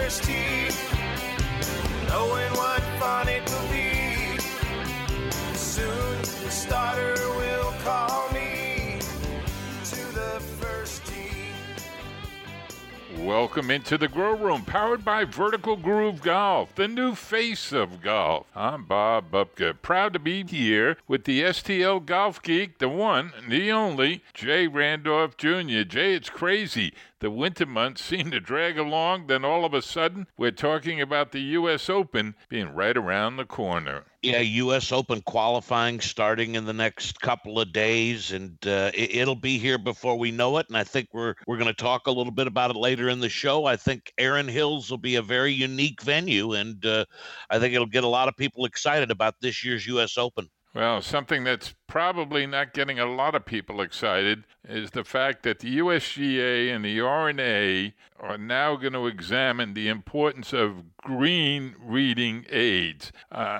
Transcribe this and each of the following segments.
first tee, knowing what fun it will be. Soon the starter will call me to the first tee. Welcome into the Grow Room, powered by Vertical Groove Golf, the new face of golf. I'm Bob Bupka, proud to be here with the STL Golf Geek, the one, the only, Jay Randolph Jr. Jay, it's crazy. The winter months seem to drag along, then all of a sudden, we're talking about the U.S. Open being right around the corner. Yeah, U.S. Open qualifying starting in the next couple of days, and it'll be here before we know it. And I think we're going to talk a little bit about it later in the show. I think Erin Hills will be a very unique venue, and I think it'll get a lot of people excited about this year's U.S. Open. Well, something that's probably not getting a lot of people excited is the fact that the USGA and the R&A are now going to examine the importance of green reading aids.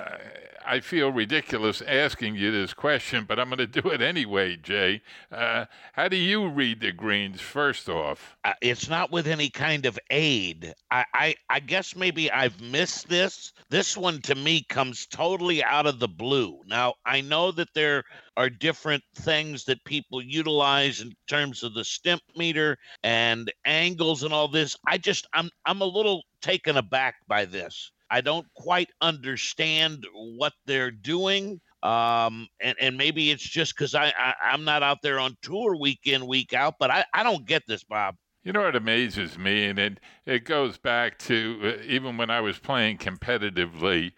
I feel ridiculous asking you this question, but I'm going to do it anyway, Jay. How do you read the greens, first off? It's not with any kind of aid. I guess maybe I've missed this. This one, to me, comes totally out of the blue. Now, I know that there are different things that people utilize in terms of the stimp meter and angles and all this. I'm a little taken aback by this. I don't quite understand what they're doing. And maybe it's just because I'm not out there on tour week in, week out, but I don't get this, Bob. You know what amazes me, and it goes back to even when I was playing competitively,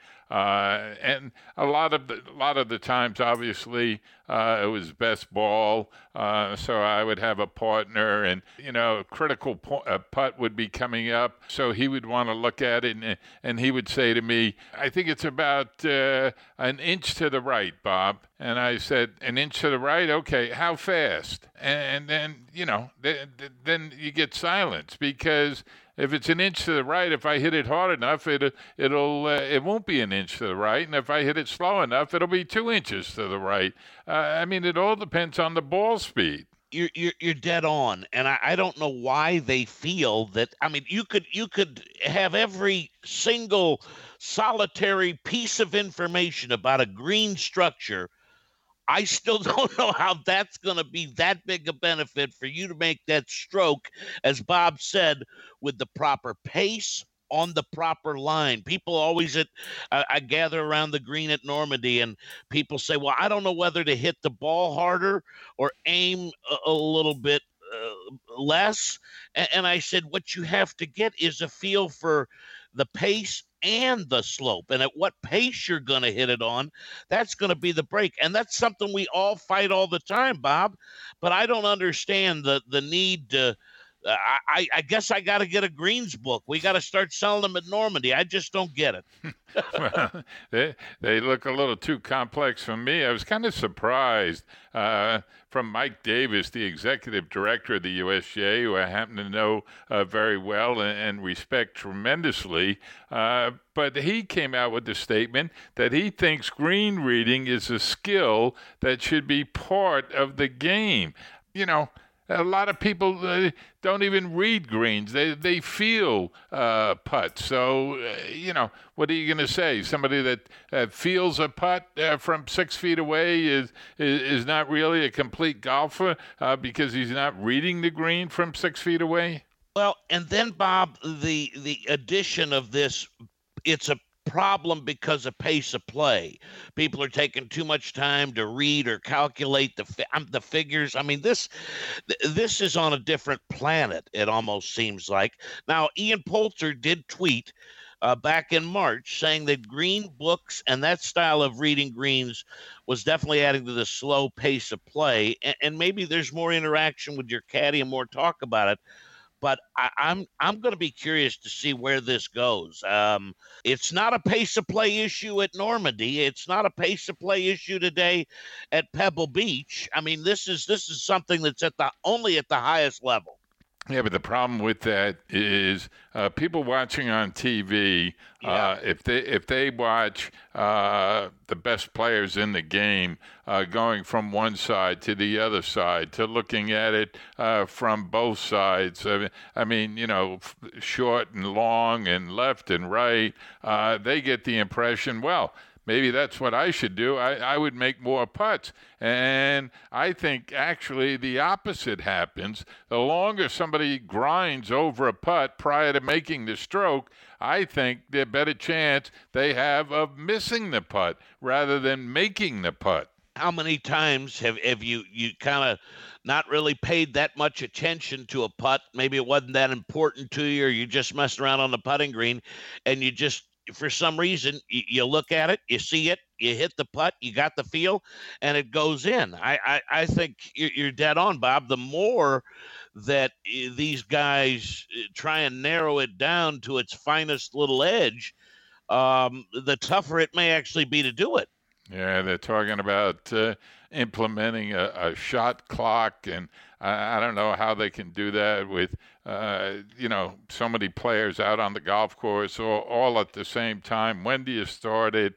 and a lot of the times, obviously, it was best ball, so I would have a partner, and a critical putt would be coming up, so he would want to look at it, and he would say to me, "I think it's about an inch to the right, Bob." And I said, "An inch to the right? Okay, how fast?" And then then you get silence, because if it's an inch to the right, if I hit it hard enough, it won't be an inch to the right, and if I hit it slow enough, it'll be 2 inches to the right. It all depends on the ball speed. You're dead on, and I don't know why they feel that. You could have every single solitary piece of information about a green structure. I still don't know how that's going to be that big a benefit for you to make that stroke, as Bob said, with the proper pace on the proper line. People always I gather around the green at Normandy, and people say, well, I don't know whether to hit the ball harder or aim a little bit less. And I said, what you have to get is a feel for the pace and the slope, and at what pace you're going to hit it on. That's going to be the break, and that's something we all fight all the time, Bob. But I don't understand the need to. I guess I got to get a greens book. We got to start selling them at Normandy. I just don't get it. Well, they look a little too complex for me. I was kind of surprised from Mike Davis, the executive director of the USGA, who I happen to know very well and respect tremendously. But he came out with the statement that he thinks green reading is a skill that should be part of the game. A lot of people don't even read greens. They feel putts. So, what are you going to say? Somebody that feels a putt from 6 feet away is not really a complete golfer because he's not reading the green from 6 feet away? Well, and then, Bob, the addition of this, it's a problem because of pace of play. People are taking too much time to read or calculate the figures. This is on a different planet, it almost seems like. Now, Ian Poulter did tweet back in March saying that green books and that style of reading greens was definitely adding to the slow pace of play. And maybe there's more interaction with your caddy and more talk about it. But I'm going to be curious to see where this goes. It's not a pace of play issue at Normandy. It's not a pace of play issue today at Pebble Beach. This is something that's only at the highest level. Yeah, but the problem with that is people watching on TV. If they watch the best players in the game going from one side to the other side to looking at it from both sides. I mean, short and long and left and right. They get the impression, well, maybe that's what I should do. I would make more putts. And I think actually the opposite happens. The longer somebody grinds over a putt prior to making the stroke, I think the better chance they have of missing the putt rather than making the putt. How many times have you kind of not really paid that much attention to a putt? Maybe it wasn't that important to you, or you just messed around on the putting green, and you just, for some reason, you look at it, you see it, you hit the putt, you got the feel, and it goes in. I think you're dead on, Bob. The more that these guys try and narrow it down to its finest little edge, the tougher it may actually be to do it. Yeah, they're talking about implementing a shot clock, and I don't know how they can do that with, so many players out on the golf course all at the same time. When do you start it?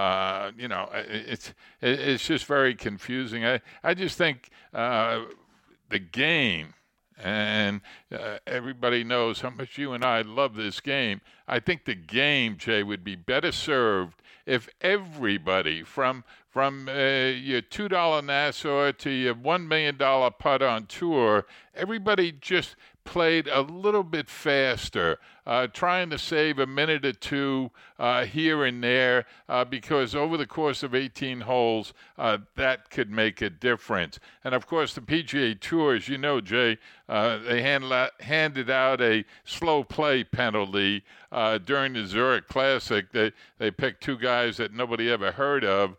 It's just very confusing. I just think the game, and everybody knows how much you and I love this game. I think the game, Jay, would be better served if everybody from your $2 Nassau to your $1 million putt on tour, everybody just played a little bit faster, trying to save a minute or two here and there, because over the course of 18 holes, that could make a difference. And of course, the PGA Tour, as you know, Jay, they handed out a slow play penalty during the Zurich Classic. They picked two guys that nobody ever heard of,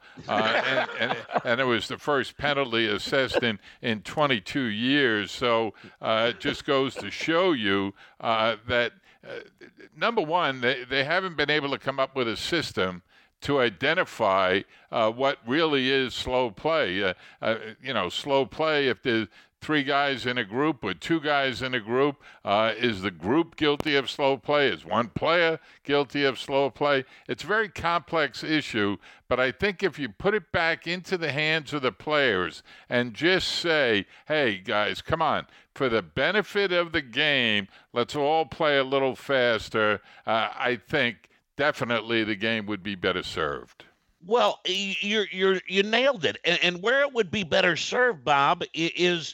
and it was the first penalty assessed in 22 years. So it just goes to show you that, number one, they haven't been able to come up with a system to identify what really is slow play. Slow play, if there's three guys in a group or two guys in a group, is the group guilty of slow play? Is one player guilty of slow play? It's a very complex issue, but I think if you put it back into the hands of the players and just say, hey, guys, come on, for the benefit of the game, let's all play a little faster, I think definitely the game would be better served. Well, you nailed it, and where it would be better served, Bob, is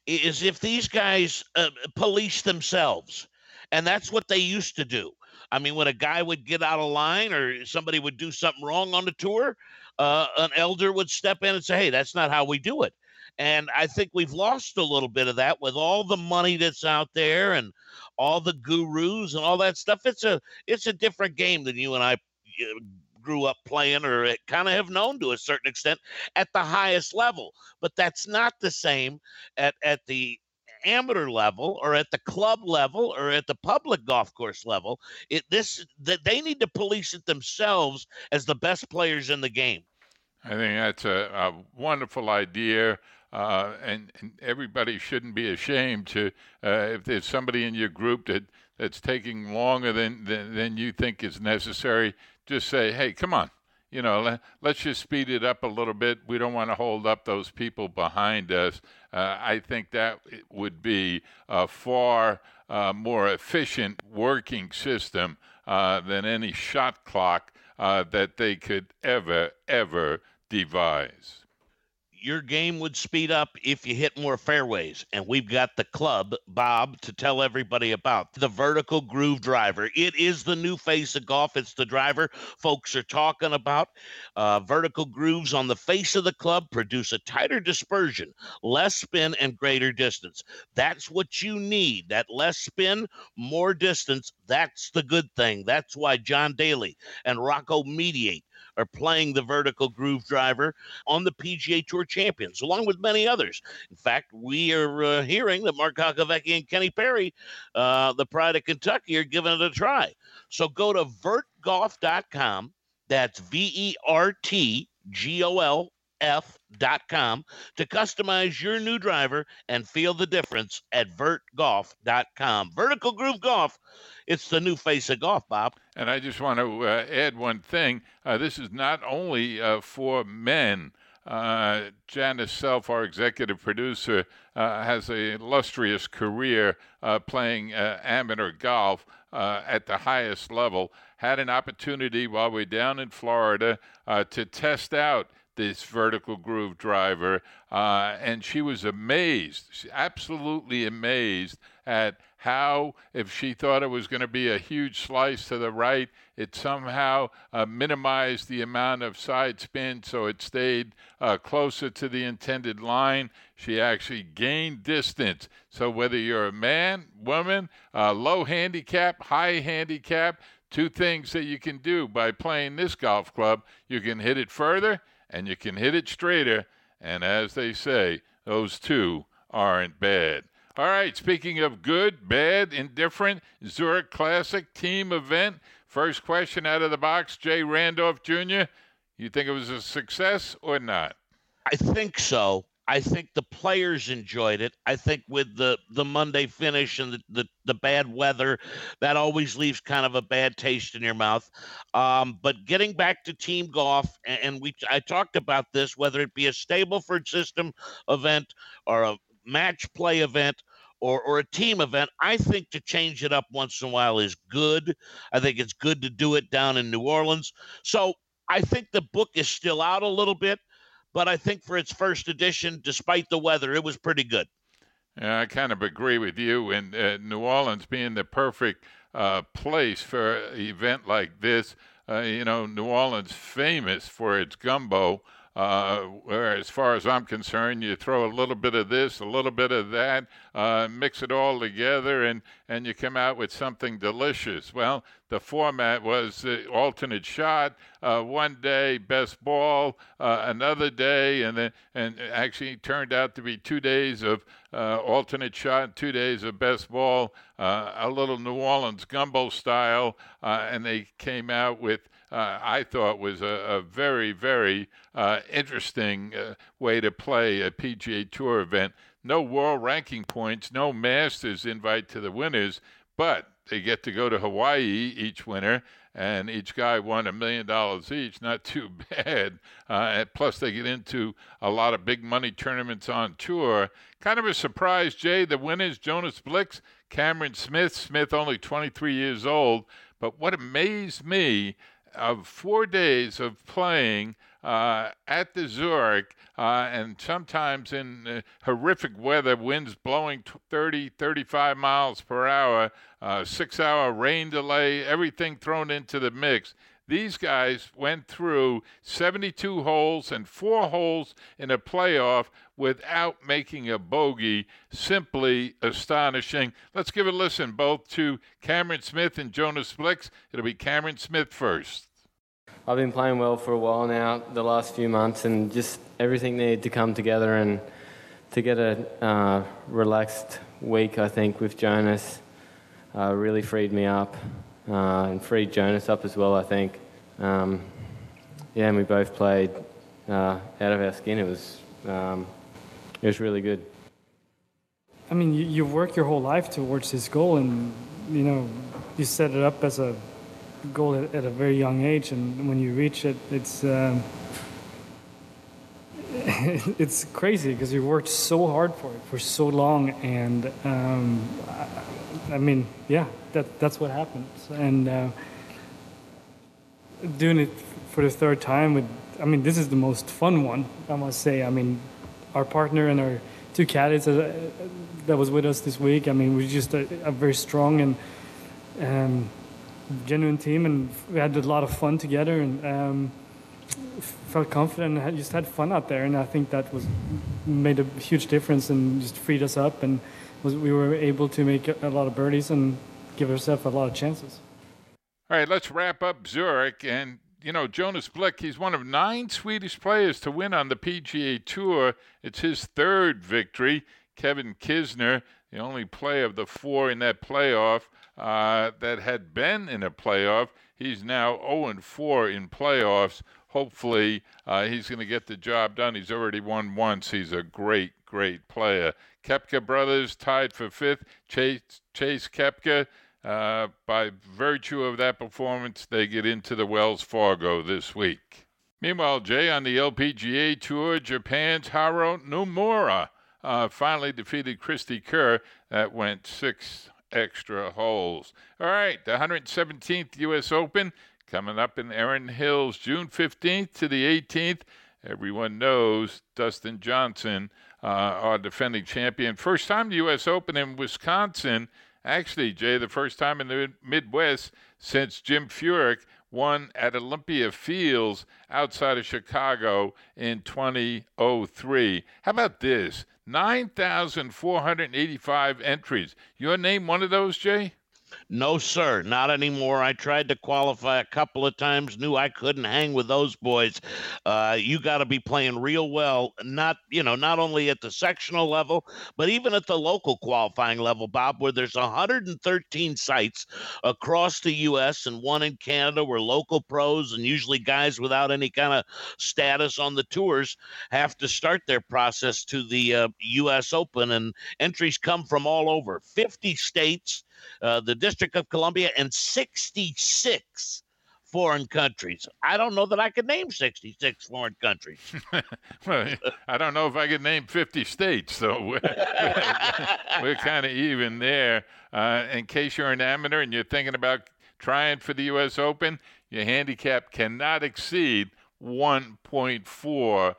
if these guys police themselves, and that's what they used to do. I mean, when a guy would get out of line or somebody would do something wrong on the tour, an elder would step in and say, "Hey, that's not how we do it." And I think we've lost a little bit of that with all the money that's out there and all the gurus and all that stuff. It's a different game than you and I grew up playing, or kind of have known to a certain extent at the highest level. But that's not the same at the amateur level or at the club level or at the public golf course level. That they need to police it themselves as the best players in the game. I think that's a wonderful idea. And everybody shouldn't be ashamed to, if there's somebody in your group that's taking longer than you think is necessary, just say, hey, come on, let's just speed it up a little bit. We don't want to hold up those people behind us. I think that would be a far more efficient working system than any shot clock that they could ever devise. Your game would speed up if you hit more fairways. And we've got the club, Bob, to tell everybody about the Vertical Groove Driver. It is the new face of golf. It's the driver folks are talking about. Vertical grooves on the face of the club produce a tighter dispersion, less spin, and greater distance. That's what you need. That less spin, more distance. That's the good thing. That's why John Daly and Rocco Mediate are playing the Vertical Groove Driver on the PGA Tour Champions, along with many others. In fact, we are hearing that Mark Kakavecki and Kenny Perry, the Pride of Kentucky, are giving it a try. So go to vertgolf.com. That's VERTGOL.com. vertgolf.com to customize your new driver and feel the difference at vertgolf.com. Vertical Groove Golf, it's the new face of golf, Bob. And I just want to add one thing. This is not only for men. Janice Self, our executive producer, has an illustrious career playing amateur golf at the highest level. Had an opportunity while we're down in Florida to test out this vertical groove driver, and she was amazed, absolutely amazed at how, if she thought it was going to be a huge slice to the right, it somehow minimized the amount of side spin, so it stayed closer to the intended line. She actually gained distance. So whether you're a man, woman, low handicap, high handicap, two things that you can do by playing this golf club: you can hit it further and you can hit it straighter. And as they say, those two aren't bad. All right, speaking of good, bad, indifferent, Zurich Classic team event. First question out of the box, Jay Randolph Jr. You think it was a success or not? I think so. I think the players enjoyed it. I think with the Monday finish and the bad weather, that always leaves kind of a bad taste in your mouth. But getting back to team golf, and I talked about this, whether it be a Stableford system event or a match play event or a team event, I think to change it up once in a while is good. I think it's good to do it down in New Orleans. So I think the book is still out a little bit, but I think for its first edition, despite the weather, it was pretty good. Yeah, I kind of agree with you. And New Orleans being the perfect place for an event like this, New Orleans famous for its gumbo. Where, as far as I'm concerned, you throw a little bit of this, a little bit of that, mix it all together, and you come out with something delicious. Well, the format was alternate shot, one day best ball, another day, and actually it turned out to be 2 days of alternate shot, 2 days of best ball, a little New Orleans gumbo style, and they came out with I thought was a very, very interesting way to play a PGA Tour event. No world ranking points, no Masters invite to the winners, but they get to go to Hawaii each winter, and each guy won $1 million each. Not too bad. Plus, they get into a lot of big money tournaments on tour. Kind of a surprise, Jay. The winners, Jonas Blix, Cameron Smith. Smith only 23 years old. But what amazed me, of 4 days of playing at the Zurich, and sometimes in horrific weather, winds blowing 30, 35 miles per hour, 6-hour rain delay, everything thrown into the mix. These guys went through 72 holes and 4 holes in a playoff without making a bogey. Simply astonishing. Let's give a listen both to Cameron Smith and Jonas Blix. It'll be Cameron Smith first. I've been playing well for a while now, the last few months, and just everything needed to come together, and to get a relaxed week, I think, with Jonas really freed me up. And freed Jonas up as well, I think. And we both played out of our skin. It was really good. I mean, you work your whole life towards this goal, and you set it up as a goal at a very young age, and when you reach it, it's it's crazy because you worked so hard for it for so long, and that's what happens. And doing it for the third time, this is the most fun one, I must say. I mean, our partner and our 2 caddies that was with us this week, we're just a very strong and genuine team, and we had a lot of fun together, and felt confident and just had fun out there. And I think that made a huge difference and just freed us up, and we were able to make a lot of birdies and give ourselves a lot of chances. All right, let's wrap up Zurich. And, Jonas Blix, he's one of 9 Swedish players to win on the PGA Tour. It's his 3rd victory. Kevin Kisner, the only player of the 4 in that playoff that had been in a playoff. He's now 0-4 in playoffs hopefully he's going to get the job done. He's already won once. He's a great player. Koepka brothers tied for fifth. Chase Koepka, by virtue of that performance, they get into the Wells Fargo this week. Meanwhile, Jay, on the LPGA Tour, Japan's Haru Nomura finally defeated Christy Kerr. That went 6 extra holes. All right, the 117th U.S. Open coming up in Erin Hills, June 15th to the 18th. Everyone knows Dustin Johnson, our defending champion. First time the U.S. Open in Wisconsin. Actually, Jay, the first time in the Midwest since Jim Furyk won at Olympia Fields outside of Chicago in 2003. How about this? 9,485 entries. Your name one of those, Jay? No, sir, not anymore. I tried to qualify a couple of times, knew I couldn't hang with those boys. You got to be playing real well, not only at the sectional level, but even at the local qualifying level, Bob, where there's 113 sites across the U.S. and one in Canada where local pros and usually guys without any kind of status on the tours have to start their process to the U.S. Open, and entries come from all over, 50 states, the District of Columbia, and 66 foreign countries. I don't know that I could name 66 foreign countries. Well, I don't know if I could name 50 states, so we're kind of even there. In case you're an amateur and you're thinking about trying for the U.S. Open, your handicap cannot exceed 1.4,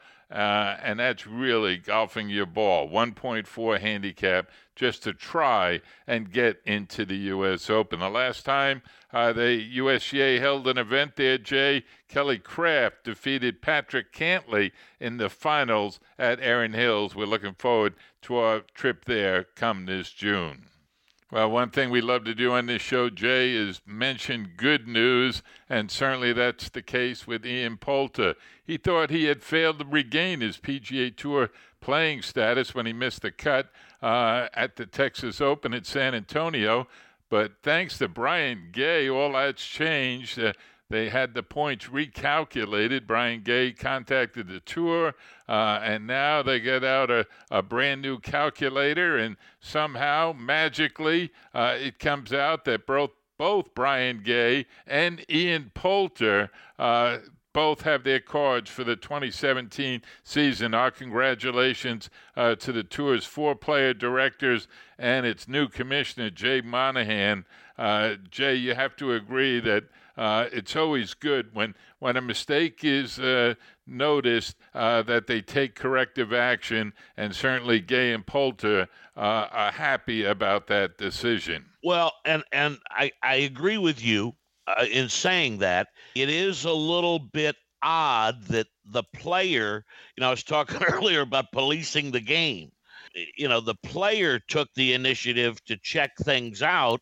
and that's really golfing your ball. 1.4 handicap just to try and get into the U.S. Open. The last time the USGA held an event there, Jay, Kelly Craft defeated Patrick Cantley in the finals at Erin Hills. We're looking forward to our trip there come this June. Well, one thing we love to do on this show, Jay, is mention good news, and certainly that's the case with Ian Poulter. He thought he had failed to regain his PGA Tour playing status when he missed the cut at the Texas Open at San Antonio, but thanks to Brian Gay, all that's changed. They had the points recalculated. Brian Gay contacted the tour, and now they get out a brand new calculator, and somehow, magically, it comes out that both Brian Gay and Ian Poulter both have their cards for the 2017 season. Our congratulations to the tour's 4-player directors and its new commissioner, Jay Monahan. Jay, you have to agree that it's always good when a mistake is noticed that they take corrective action, and certainly Gay and Poulter are happy about that decision. Well, and I agree with you in saying that. It is a little bit odd that the player, I was talking earlier about policing the game. The player took the initiative to check things out,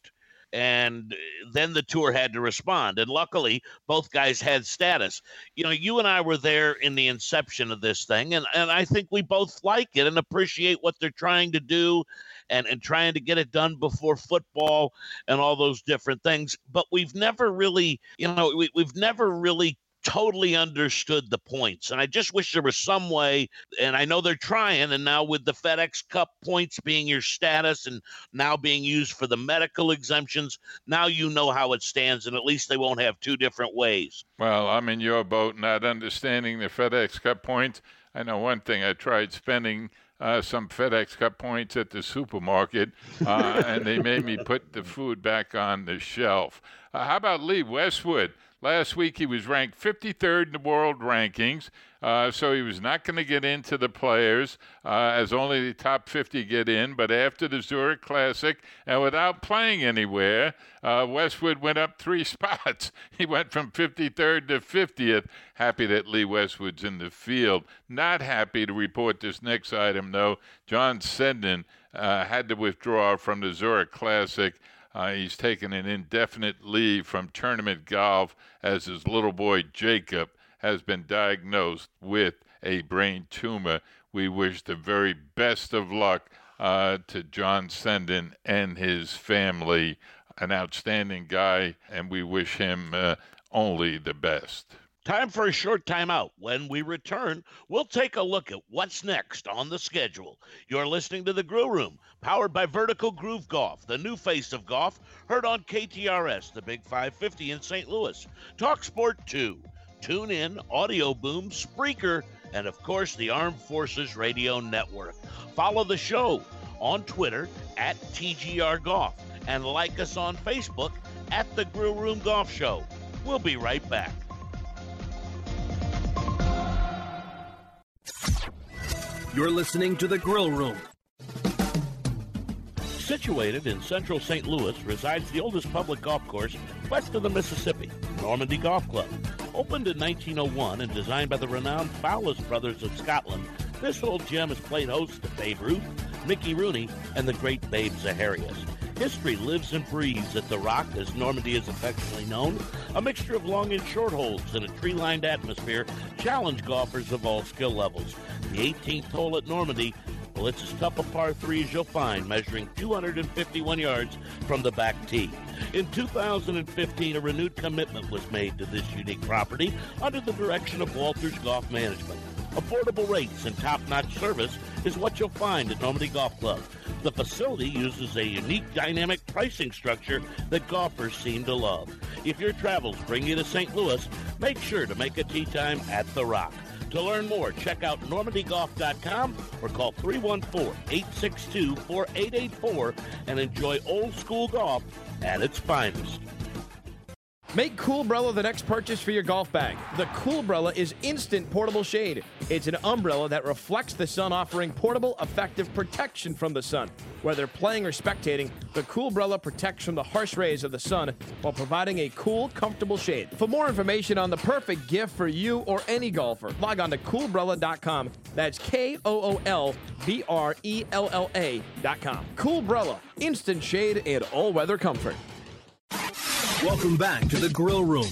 and then the tour had to respond. And luckily, both guys had status. You and I were there in the inception of this thing, and I think we both like it and appreciate what they're trying to do and trying to get it done before football and all those different things. But we've never really, we've never really totally understood the points. And I just wish there was some way, and I know they're trying, and now with the FedEx Cup points being your status and now being used for the medical exemptions, now you know how it stands, and at least they won't have two different ways. Well, I'm in your boat, not understanding the FedEx Cup points. I know one thing. I tried spending some FedEx Cup points at the supermarket, and they made me put the food back on the shelf. How about Lee Westwood? Last week, he was ranked 53rd in the world rankings, so he was not going to get into the players, as only the top 50 get in. But after the Zurich Classic, and without playing anywhere, Westwood went up 3 spots. He went from 53rd to 50th. Happy that Lee Westwood's in the field. Not happy to report this next item, though. John Senden had to withdraw from the Zurich Classic. He's taken an indefinite leave from tournament golf as his little boy Jacob has been diagnosed with a brain tumor. We wish the very best of luck to John Senden and his family. An outstanding guy, and we wish him only the best. Time for a short timeout. When we return, we'll take a look at what's next on the schedule. You're listening to The Grill Room, powered by Vertical Groove Golf, the new face of golf, heard on KTRS, the Big 550 in St. Louis, Talk Sport 2, Tune In, Audio Boom, Spreaker, and of course the Armed Forces Radio Network. Follow the show on Twitter at TGR Golf and like us on Facebook at The Grill Room Golf Show. We'll be right back. You're listening to The Grill Room. Situated in central St. Louis resides the oldest public golf course west of the Mississippi, Normandy Golf Club. Opened in 1901 and designed by the renowned Fowlis brothers of Scotland, this old gem has played host to Babe Ruth, Mickey Rooney, and the great Babe Zaharias. History lives and breathes at The Rock, as Normandy is affectionately known. A mixture of long and short holes in a tree-lined atmosphere challenge golfers of all skill levels. The 18th hole at Normandy, well, it's as tough a par 3 as you'll find, measuring 251 yards from the back tee. In 2015, a renewed commitment was made to this unique property under the direction of Walters Golf Management. Affordable rates and top-notch service is what you'll find at Normandy Golf Club. The facility uses a unique dynamic pricing structure that golfers seem to love. If your travels bring you to St. Louis, make sure to make a tee time at The Rock. To learn more, check out normandygolf.com or call 314-862-4884 and enjoy old school golf at its finest. Make Coolbrella the next purchase for your golf bag. The Coolbrella is instant portable shade. It's an umbrella that reflects the sun, offering portable, effective protection from the sun. Whether playing or spectating, the Coolbrella protects from the harsh rays of the sun while providing a cool, comfortable shade. For more information on the perfect gift for you or any golfer, log on to Coolbrella.com. That's KOOLBRELLA.com. Coolbrella, instant shade and all-weather comfort. Welcome back to The Grill Room.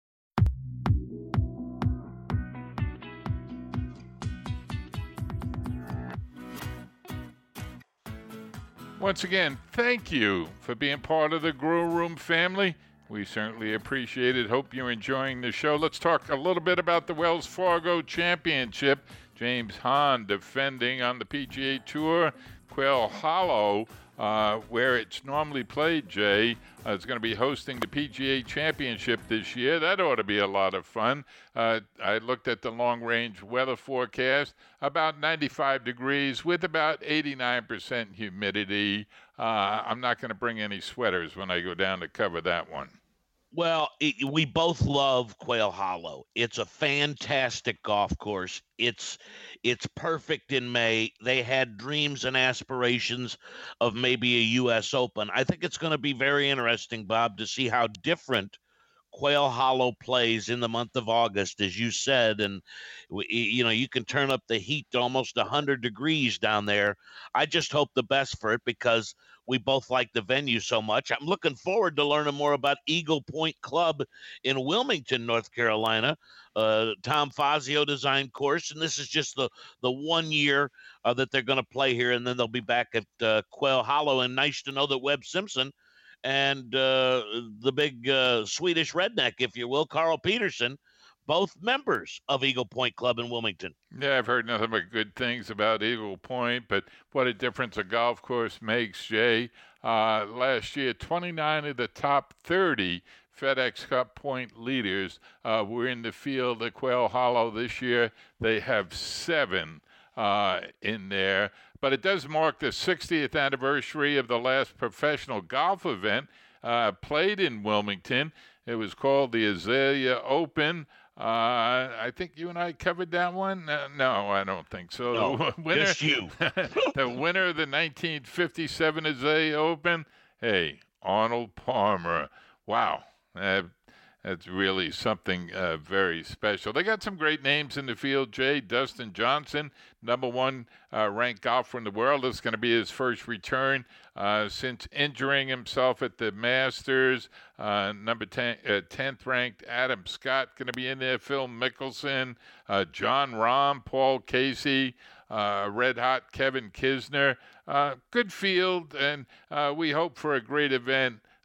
Once again, thank you for being part of the Grill Room family. We certainly appreciate it. Hope you're enjoying the show. Let's talk a little bit about the Wells Fargo Championship. James Hahn defending on the PGA Tour. Quail Hollow, where it's normally played, Jay, is going to be hosting the PGA Championship this year. That ought to be a lot of fun. I looked at the long-range weather forecast, about 95 degrees with about 89% humidity. I'm not going to bring any sweaters when I go down to cover that one. Well, we both love Quail Hollow. It's a fantastic golf course. It's perfect in May. They had dreams and aspirations of maybe a U.S. Open. I think it's going to be very interesting, Bob, to see how different Quail Hollow plays in the month of August, as you said. And, you can turn up the heat to almost 100 degrees down there. I just hope the best for it because we both like the venue so much. I'm looking forward to learning more about Eagle Point Club in Wilmington, North Carolina. Tom Fazio designed course, and this is just the 1 year that they're going to play here, and then they'll be back at Quail Hollow. And nice to know that Webb Simpson and the big Swedish redneck, if you will, Carl Peterson, both members of Eagle Point Club in Wilmington. Yeah, I've heard nothing but good things about Eagle Point, but what a difference a golf course makes, Jay. Last year, 29 of the top 30 FedEx Cup point leaders were in the field at Quail Hollow. This year, they have 7 in there. But it does mark the 60th anniversary of the last professional golf event played in Wilmington. It was called the Azalea Open. I think you and I covered that one. No, I don't think so. No, the winner, just you. The winner of the 1957 Azalea Open, hey, Arnold Palmer. Wow. That's really something very special. They got some great names in the field, Jay. Dustin Johnson, #1 ranked golfer in the world. This is going to be his first return since injuring himself at the Masters. Number 10th ranked Adam Scott going to be in there. Phil Mickelson, John Rahm, Paul Casey, red hot Kevin Kisner. Good field, and we hope for a great event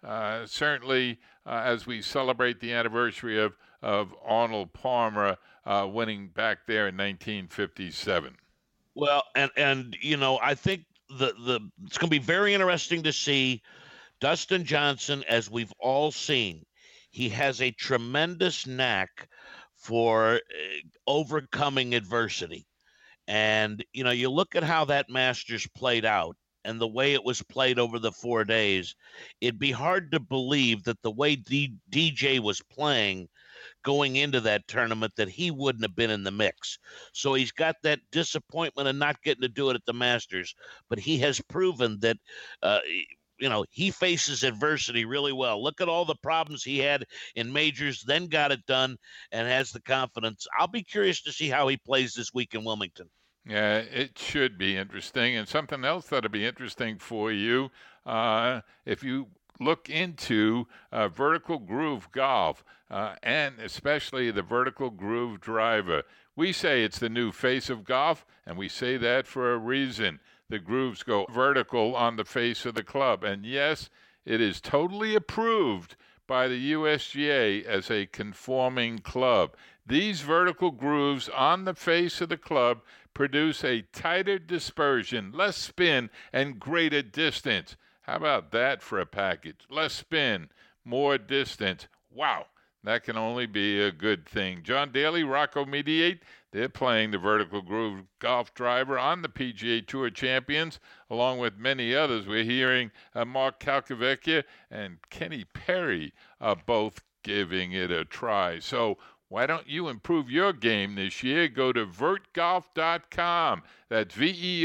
certainly as we celebrate the anniversary of Arnold Palmer winning back there in 1957. Well, and I think the it's going to be very interesting to see Dustin Johnson, as we've all seen. He has a tremendous knack for overcoming adversity. And, you look at how that Masters played out and the way it was played over the 4 days, it'd be hard to believe that the way DJ was playing going into that tournament, that he wouldn't have been in the mix. So he's got that disappointment of not getting to do it at the Masters, but he has proven that, he faces adversity really well. Look at all the problems he had in majors, then got it done and has the confidence. I'll be curious to see how he plays this week in Wilmington. Yeah, it should be interesting. And something else that'll be interesting for you, if you look into vertical groove golf, and especially the vertical groove driver. We say it's the new face of golf, and we say that for a reason. The grooves go vertical on the face of the club. And yes, it is totally approved by the USGA as a conforming club. These vertical grooves on the face of the club produce a tighter dispersion, less spin, and greater distance. How about that for a package? Less spin, more distance. Wow, that can only be a good thing. John Daly, Rocco Mediate, they're playing the vertical groove golf driver on the PGA Tour Champions, along with many others. We're hearing Mark Calcavecchia and Kenny Perry both giving it a try. So why don't you improve your game this year? Go to vertgolf.com. That's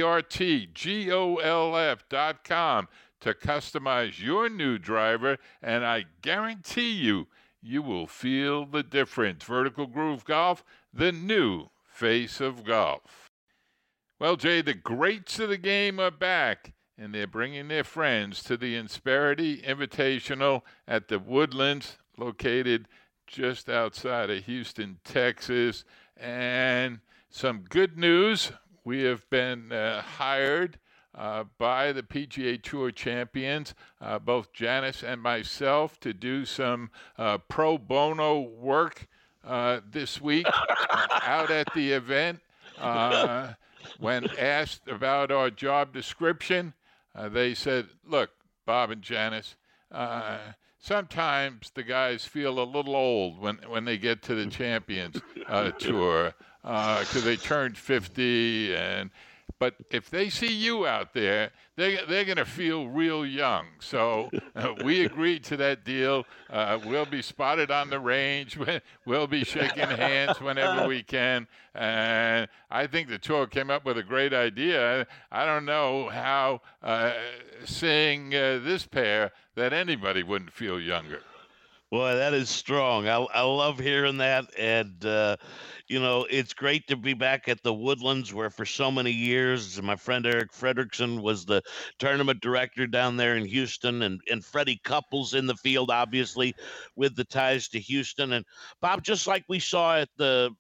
VERTGOLF.com to customize your new driver, and I guarantee you will feel the difference. Vertical Groove Golf, the new face of golf. Well, Jay, the greats of the game are back, and they're bringing their friends to the Insperity Invitational at the Woodlands, located just outside of Houston, Texas. And some good news, we have been hired by the PGA Tour Champions, both Janice and myself, to do some pro bono work this week out at the event. When asked about our job description, they said, look, Bob and Janice, sometimes the guys feel a little old when they get to the Champions Tour because they turned 50 but if they see you out there, they're going to feel real young. So we agreed to that deal. We'll be spotted on the range. We'll be shaking hands whenever we can. And I think the tour came up with a great idea. I don't know how seeing this pair that anybody wouldn't feel younger. Boy, that is strong. I love hearing that. And, it's great to be back at the Woodlands, where for so many years my friend Eric Fredrickson was the tournament director down there in Houston, and Freddie Couples in the field, obviously, with the ties to Houston. And, Bob, just like we saw at the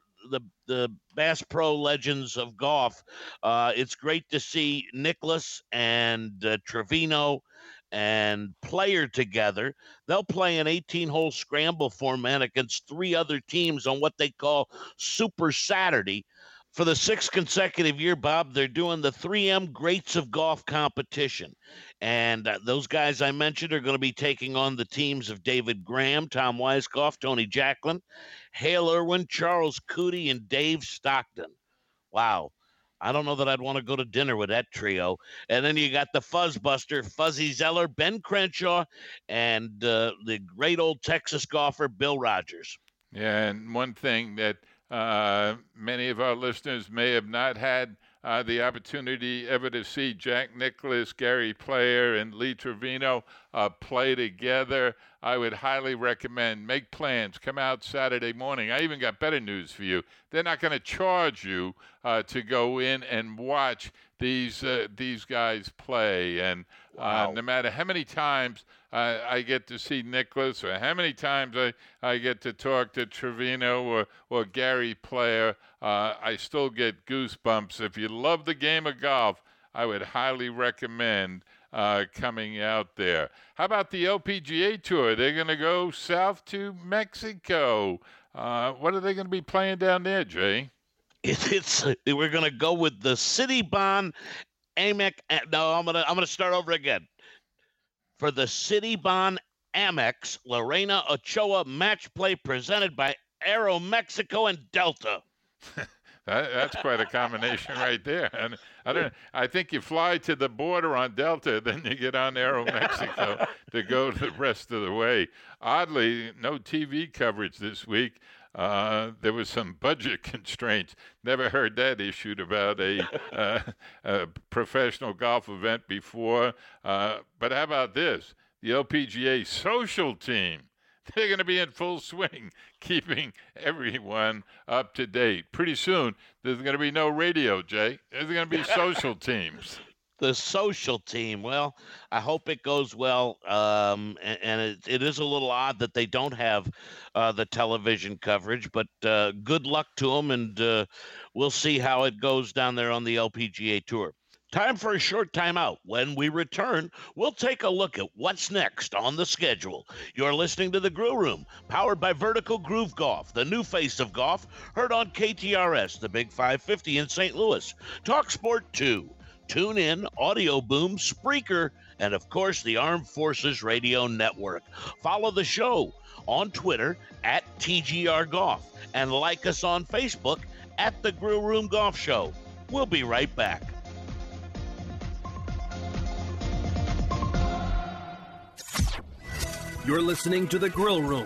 Bass Pro Legends of Golf, it's great to see Nicklaus and Trevino and Player together. They'll play an 18-hole scramble format against 3 other teams on what they call Super Saturday. For the 6th consecutive year, Bob, they're doing the 3M Greats of Golf competition. And those guys I mentioned are going to be taking on the teams of David Graham, Tom Weiskopf, Tony Jacklin, Hale Irwin, Charles Cootie, and Dave Stockton. Wow. I don't know that I'd want to go to dinner with that trio. And then you got the Fuzzbuster, Fuzzy Zeller, Ben Crenshaw, and the great old Texas golfer, Bill Rogers. Yeah, and one thing that many of our listeners may have not had the opportunity ever to see Jack Nicklaus, Gary Player, and Lee Trevino play together, I would highly recommend. Make plans. Come out Saturday morning. I even got better news for you. They're not going to charge you to go in and watch these guys play. And Wow. No matter how many times I get to see Nicklaus, or how many times I get to talk to Trevino or Gary Player, I still get goosebumps. If you love the game of golf, I would highly recommend coming out there. How about the LPGA Tour? They're going to go south to Mexico. What are they going to be playing down there, Jay? We're going to go with the Citibon Amex. No, I'm gonna start over again. For the Citibon Amex Lorena Ochoa match play presented by Aeromexico and Delta. That's quite a combination right there. And I think you fly to the border on Delta, then you get on Aeromexico to go the rest of the way. Oddly, no TV coverage this week. There was some budget constraints. Never heard that issued about a professional golf event before. But how about this? The LPGA social team. They're going to be in full swing, keeping everyone up to date. Pretty soon, there's going to be no radio, Jay. There's going to be social teams. The social team. Well, I hope it goes well. And it is a little odd that they don't have the television coverage, but good luck to them, and we'll see how it goes down there on the LPGA Tour. Time for a short timeout. When we return, we'll take a look at what's next on the schedule. You're listening to The Grill Room, powered by Vertical Groove Golf, the new face of golf, heard on KTRS, the Big 550 in St. Louis, TalkSport 2, TuneIn, Audio Boom, Spreaker, and of course the Armed Forces Radio Network. Follow the show on Twitter at TGR Golf and like us on Facebook at The Grill Room Golf Show. We'll be right back. You're listening to The Grill Room.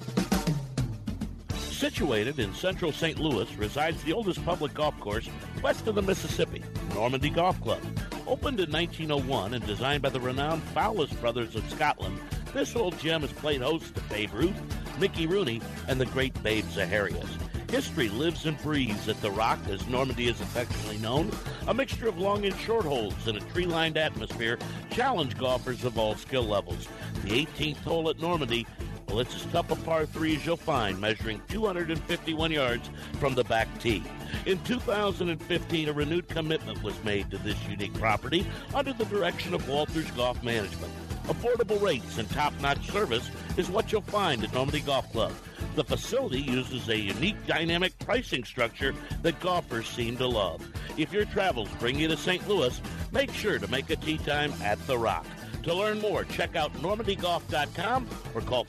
Situated in central St. Louis resides the oldest public golf course west of the Mississippi, Normandy Golf Club. Opened in 1901 and designed by the renowned Fowlis brothers of Scotland, this old gem has played host to Babe Ruth, Mickey Rooney, and the great Babe Zaharias. History lives and breathes at The Rock, as Normandy is affectionately known. A mixture of long and short holes in a tree-lined atmosphere challenge golfers of all skill levels. The 18th hole at Normandy, well, it's as tough a par 3 as you'll find, measuring 251 yards from the back tee. In 2015, a renewed commitment was made to this unique property under the direction of Walters Golf Management. Affordable rates and top-notch service is what you'll find at Normandy Golf Club. The facility uses a unique dynamic pricing structure that golfers seem to love. If your travels bring you to St. Louis, make sure to make a tee time at The Rock. To learn more, check out normandygolf.com or call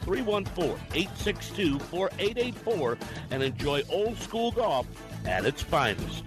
314-862-4884 and enjoy old school golf at its finest.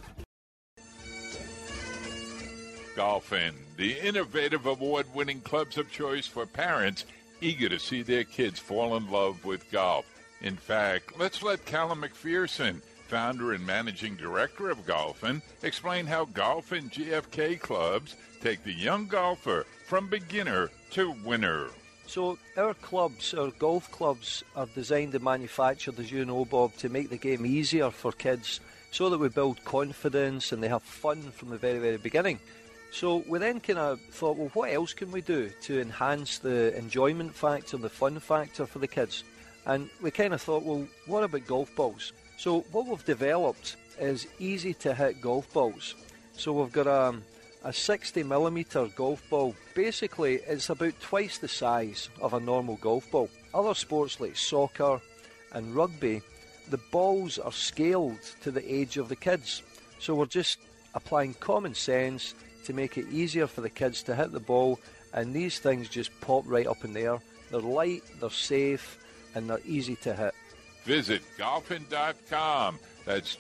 Golfin, the innovative award-winning clubs of choice for parents eager to see their kids fall in love with golf. In fact, let's let Callum McPherson, founder and managing director of Golfin, explain how Golfin GFK clubs take the young golfer from beginner to winner. So our clubs, our golf clubs, are designed and manufactured, as you know, Bob, to make the game easier for kids so that we build confidence and they have fun from the very, very beginning. So we then kind of thought, well, what else can we do to enhance the enjoyment factor, the fun factor for the kids? And we kind of thought, well, what about golf balls? So what we've developed is easy-to-hit golf balls. So we've got a 60mm golf ball. Basically, it's about twice the size of a normal golf ball. Other sports like soccer and rugby, the balls are scaled to the age of the kids. So we're just applying common sense to make it easier for the kids to hit the ball, and these things just pop right up in the air. They're light, they're safe, and they're easy to hit. Visit golfin.com. That's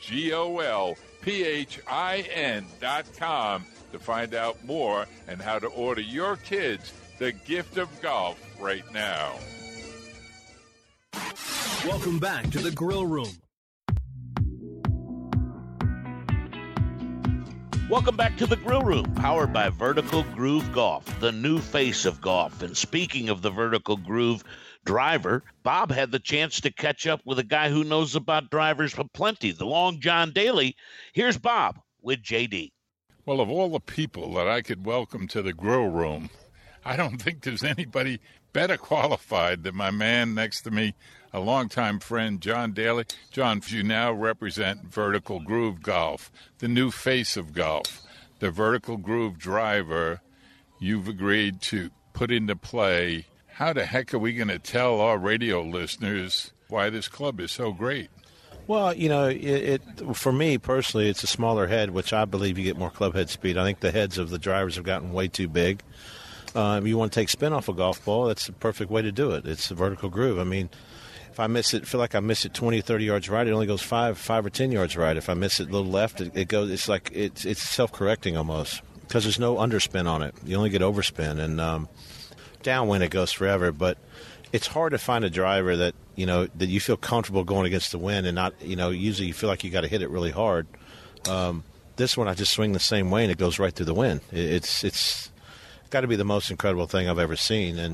GOLPHIN.com to find out more and how to order your kids the gift of golf right now. Welcome back to The Grill Room. Welcome back to The Grill Room, powered by Vertical Groove Golf, the new face of golf. And speaking of the Vertical Groove driver, Bob had the chance to catch up with a guy who knows about drivers aplenty, the Long John Daly. Here's Bob with JD. Well, of all the people that I could welcome to the Grill Room, I don't think there's anybody better qualified than my man next to me, a longtime friend, John Daly. John, you now represent Vertical Groove Golf, the new face of golf, the Vertical Groove driver. you've agreed to put into play. How the heck are we going to tell our radio listeners why this club is so great? Well, for me personally, it's a smaller head, which I believe you get more club head speed. I think the heads of the drivers have gotten way too big. If you want to take spin off a golf ball, that's the perfect way to do it. It's a vertical groove. I mean, if I miss it, feel like I miss it 20 or 30 yards right, it only goes 5 or 10 yards right. If I miss it a little left, it goes. It's like it's self-correcting almost because there's no underspin on it. You only get overspin, and downwind it goes forever. But it's hard to find a driver that that you feel comfortable going against the wind and not. Usually you feel like you got to hit it really hard. This one I just swing the same way and it goes right through the wind. It's got to be the most incredible thing I've ever seen. And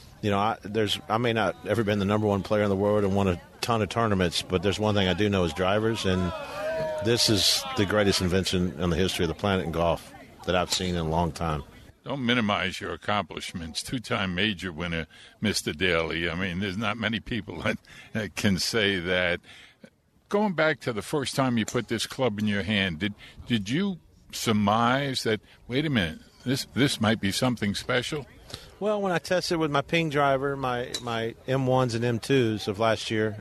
I may not ever been the number one player in the world and won a ton of tournaments, but there's one thing I do know is drivers, and this is the greatest invention in the history of the planet in golf that I've seen in a long time. Don't minimize your accomplishments. Two-time major winner, Mr. Daly. I mean, there's not many people that can say that. Going back to the first time you put this club in your hand, did you surmise that, wait a minute, this might be something special? Well, when I tested with my ping driver, my M1s and M2s of last year,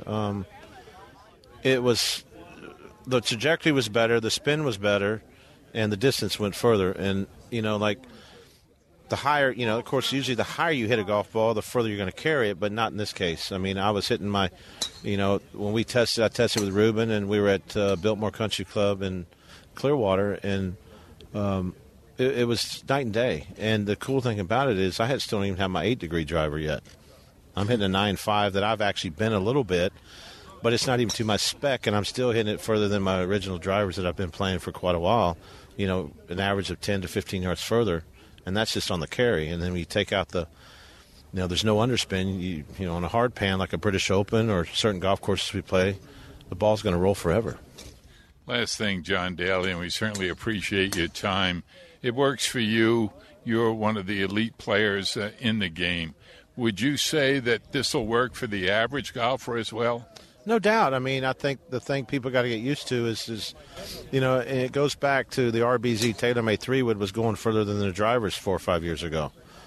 it was the trajectory was better, the spin was better, and the distance went further. And the higher, of course, usually the higher you hit a golf ball, the further you're going to carry it, but not in this case. I mean, I was hitting my, when I tested with Ruben, and we were at Biltmore Country Club in Clearwater, and it was night and day. And the cool thing about it is I still don't even have my 8-degree driver yet. I'm hitting a 9.5 that I've actually bent a little bit, but it's not even to my spec, and I'm still hitting it further than my original drivers that I've been playing for quite a while, an average of 10 to 15 yards further, and that's just on the carry. And then when you take out there's no underspin, on a hard pan like a British Open or certain golf courses we play, the ball's going to roll forever. Last thing, John Daly, and we certainly appreciate your time. It works for you. You're one of the elite players in the game. Would you say that this will work for the average golfer as well? No doubt. I mean, I think the thing people got to get used to is and it goes back to the RBZ TaylorMade 3-wood was going further than the drivers 4 or 5 years ago.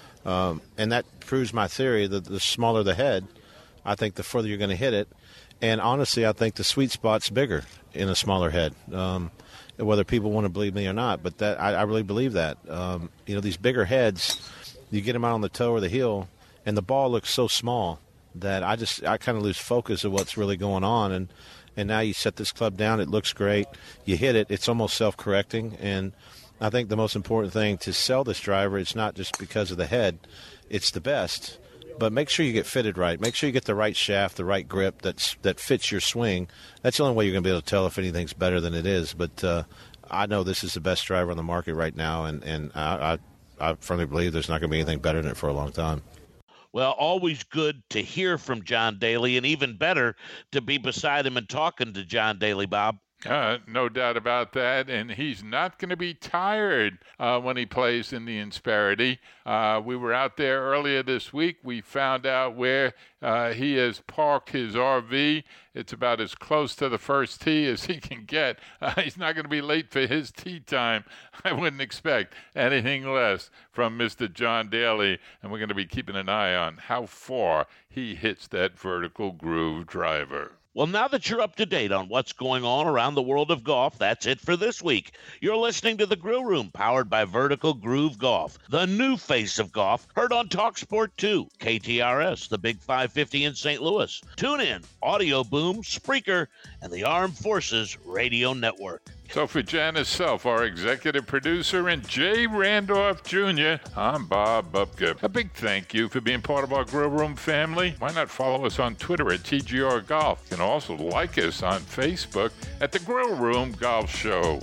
And that proves my theory that the smaller the head, I think the further you're going to hit it. And honestly, I think the sweet spot's bigger in a smaller head. Whether people want to believe me or not, but that I really believe that. These bigger heads, you get them out on the toe or the heel, and the ball looks so small that I kind of lose focus of what's really going on. And now you set this club down, it looks great. You hit it, it's almost self-correcting. And I think the most important thing to sell this driver, it's not just because of the head, it's the best. But make sure you get fitted right. Make sure you get the right shaft, the right grip that fits your swing. That's the only way you're going to be able to tell if anything's better than it is. But I know this is the best driver on the market right now, and I firmly believe there's not going to be anything better than it for a long time. Well, always good to hear from John Daly, and even better to be beside him and talking to John Daly, Bob. No doubt about that, and he's not going to be tired when he plays in the Insperity. We were out there earlier this week. We found out where he has parked his RV. It's about as close to the first tee as he can get. He's not going to be late for his tee time. I wouldn't expect anything less from Mr. John Daly, and we're going to be keeping an eye on how far he hits that vertical groove driver. Well, now that you're up to date on what's going on around the world of golf, that's it for this week. You're listening to The Grill Room, powered by Vertical Groove Golf, the new face of golf, heard on TalkSport 2, KTRS, the Big 550 in St. Louis. Tune in, Audio Boom, Spreaker, and the Armed Forces Radio Network. So for Janice Self, our executive producer, and Jay Randolph Jr., I'm Bob Bubka. A big thank you for being part of our Grill Room family. Why not follow us on Twitter at TGR Golf? You can also like us on Facebook at The Grill Room Golf Show.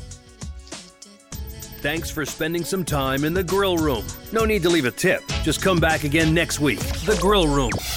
Thanks for spending some time in The Grill Room. No need to leave a tip. Just come back again next week. The Grill Room.